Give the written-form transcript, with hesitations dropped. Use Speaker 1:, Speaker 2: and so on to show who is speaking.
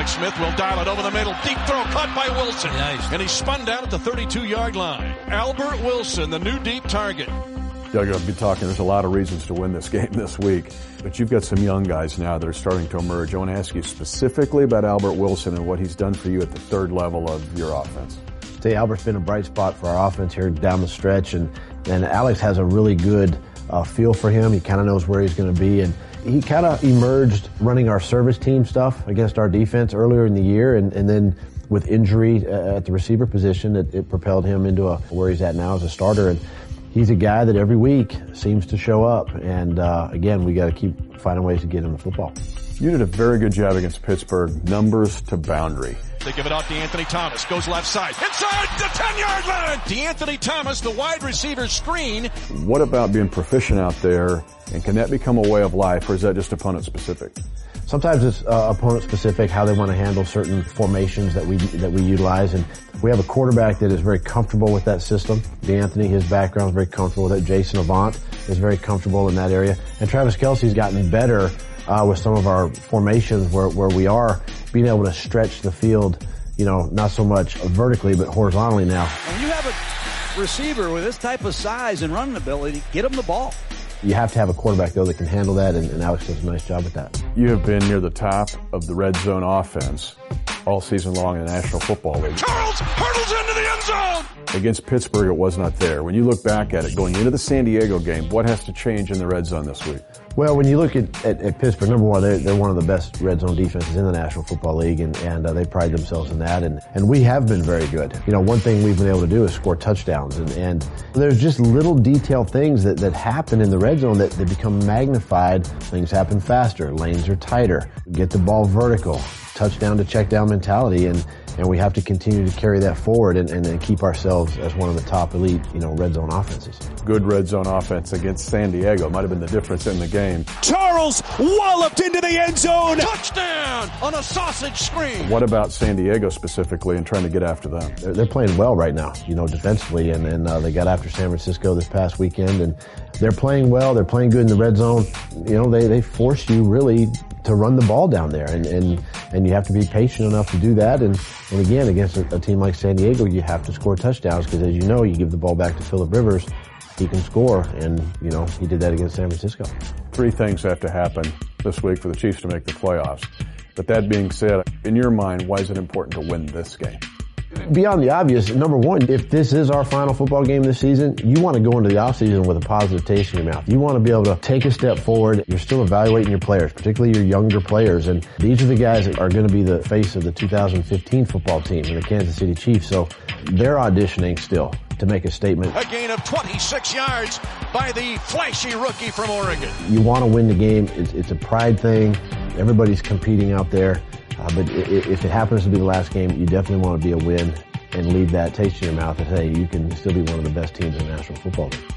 Speaker 1: Alex Smith will dial it over the middle. Deep throw caught by Wilson.
Speaker 2: Nice.
Speaker 1: And he spun down at the 32-yard line. Albert Wilson, the new deep target.
Speaker 3: Doug, I'll be talking, there's a lot of reasons to win this game this week, but you've got some young guys now that are starting to emerge. I want to ask you specifically about Albert Wilson and what he's done for you at the third level of your offense.
Speaker 4: Albert's been a bright spot for our offense here down the stretch, and Alex has a really good feel for him. He kind of knows where he's going to be, and he kind of emerged running our service team stuff against our defense earlier in the year, and then with injury at the receiver position, it propelled him into where he's at now as a starter. And he's a guy that every week seems to show up, and again, we got to keep finding ways to get him the football.
Speaker 3: You did a very good job against Pittsburgh, numbers to boundary.
Speaker 1: They give it off to Anthony Thomas, goes left side, inside the 10-yard line! DeAnthony Thomas, the wide receiver screen.
Speaker 3: What about being proficient out there, and can that become a way of life, or is that just opponent specific?
Speaker 4: Sometimes it's opponent specific, how they want to handle certain formations that we utilize, and we have a quarterback that is very comfortable with that system. DeAnthony, his background is very comfortable with it. Jason Avant is very comfortable in that area, and Travis Kelce's gotten better with some of our formations where we are being able to stretch the field, not so much vertically but horizontally now.
Speaker 2: When you have a receiver with this type of size and running ability, get him the ball.
Speaker 4: You have to have a quarterback, though, that can handle that, and Alex does a nice job with that.
Speaker 3: You have been near the top of the red zone offense all season long in the National Football League.
Speaker 1: Charles hurdles into the end zone!
Speaker 3: Against Pittsburgh, it was not there. When you look back at it, going into the San Diego game, what has to change in the red zone this week?
Speaker 4: Well, when you look at Pittsburgh, number one, they're one of the best red zone defenses in the National Football League, and they pride themselves in that, and we have been very good. One thing we've been able to do is score touchdowns, and there's just little detailed things that happen in the red zone that become magnified. Things happen faster, lanes are tighter, get the ball vertical, touchdown to check down mentality, and we have to continue to carry that forward and keep ourselves as one of the top elite, red zone offenses.
Speaker 3: Good red zone offense against San Diego might have been the difference in the game.
Speaker 1: Charles walloped into the end zone! Touchdown on a sausage screen!
Speaker 3: What about San Diego specifically and trying to get after them?
Speaker 4: They're playing well right now, defensively, and they got after San Francisco this past weekend, and they're playing well, they're playing good in the red zone. They force you really to run the ball down there, and you have to be patient enough to do that, and again, against a team like San Diego, you have to score touchdowns, because as you know, you give the ball back to Phillip Rivers, he can score, and he did that against San Francisco.
Speaker 3: 3 things have to happen this week for the Chiefs to make the playoffs. But that being said, in your mind, why is it important to win this game?
Speaker 4: Beyond the obvious, number one, if this is our final football game this season, you want to go into the offseason with a positive taste in your mouth. You want to be able to take a step forward. You're still evaluating your players, particularly your younger players, and these are the guys that are going to be the face of the 2015 football team and the Kansas City Chiefs, so they're auditioning still to make a statement.
Speaker 1: A gain of 26 yards by the flashy rookie from Oregon.
Speaker 4: You want to win the game. It's a pride thing. Everybody's competing out there. But if it happens to be the last game, you definitely want to be a win and leave that taste in your mouth and say you can still be one of the best teams in the National Football League.